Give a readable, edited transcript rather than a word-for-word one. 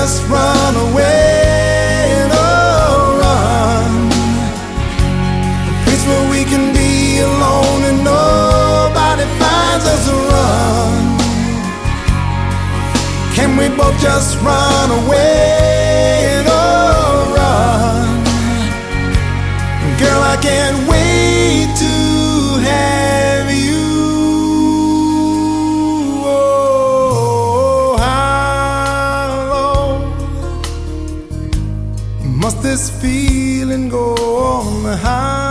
just run away and oh, run. A place where we can be alone and nobody finds us. Run. Can we both just run away and oh, run? Girl, I can't wait to have you. Oh, how long must this feeling go on? How